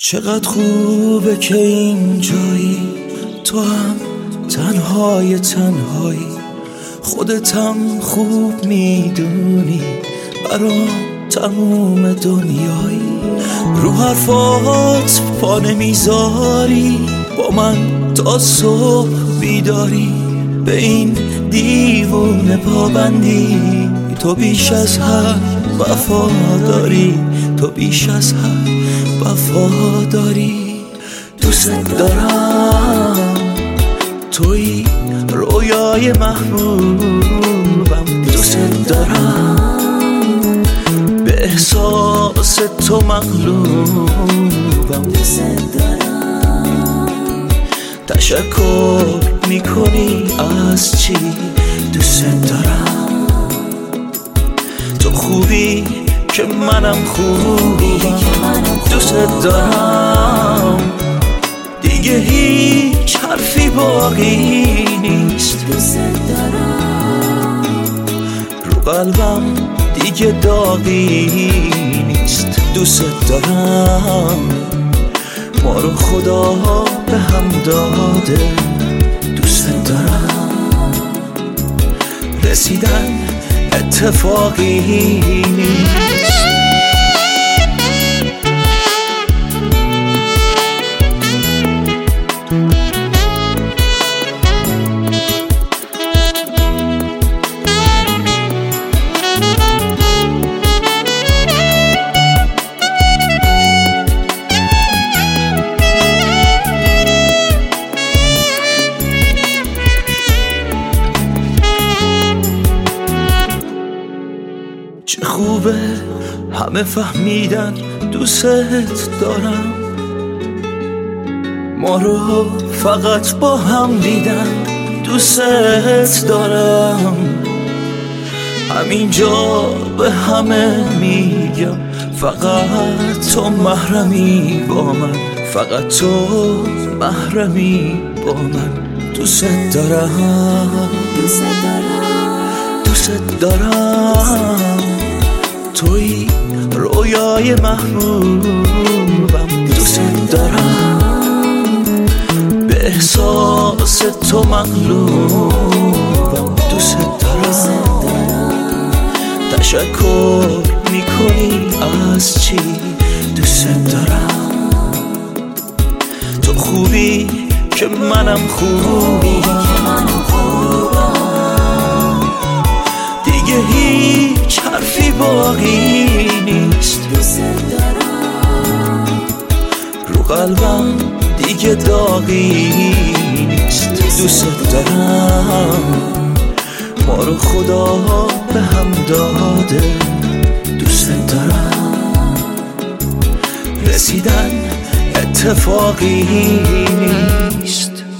چقدر خوبه که اینجایی، تو هم تنهای تنهایی، خودتم خوب میدونی برام تموم دنیایی. رو حرفات پا نمیذاری، با من تا صبح بیداری، به این دیوونه پابندی. تو بیش از هر وفاداری، تو بیش از هر وفاداری. دوست دارم، توی رویای محبوبم. دوست دارم، به احساس تو مغلوبم. دوست دارم، تشکر میکنی از چی؟ دوست دارم، تو خوبی که منم خوبم. دوست دارم، دیگه هیچ حرفی باقی نیست. دوست دارم، رو قلبم دیگه داغی نیست. دوست دارم، ما رو خدا به هم داده. دوست دارم، رسیدن اتفاقی نیست. چه خوبه همه فهمیدن دوست دارم، ما رو فقط با هم دیدن. دوست دارم، همینجا به همه میگم، فقط تو محرمی با من، فقط تو محرمی با من. دوست دارم، دوست دارم، دوست دارم، توی رویای محبوبم. دوست دارم، به احساس تو مغلوبم. دوست دارم، تشکر میکنی از چی؟ دوست دارم، تو خوبی که منم خوبم. دیگه هیچ حرفی باقی نیست. دوست دارم، رو قلبم دیگه داغی نیست. دوست دارم، ما رو خدا به هم داده. دوست دارم، رسیدن اتفاقی نیست.